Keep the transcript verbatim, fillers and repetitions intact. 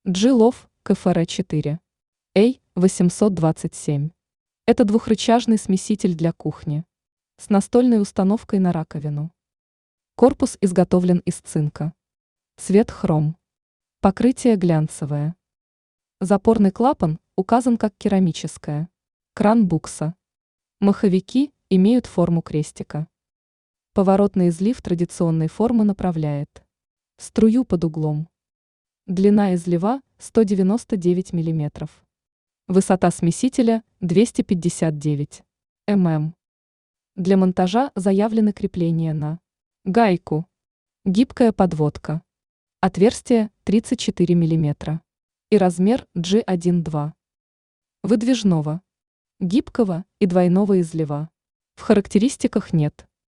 G-Love К Ф Р четыре А восемьсот двадцать семь. Это двухрычажный смеситель для кухни с настольной установкой на раковину. Корпус изготовлен из цинка. Цвет хром. Покрытие глянцевое. Запорный клапан указан как керамическое. Кран букса. Маховики имеют форму крестика. Поворотный излив традиционной формы направляет струю под углом. Длина излива сто девяносто девять миллиметров. Высота смесителя двести пятьдесят девять миллиметров. Для монтажа заявлены крепления на гайку. Гибкая подводка. Отверстие тридцать четыре миллиметра. И размер G один два. Выдвижного, гибкого и двойного излива в характеристиках нет.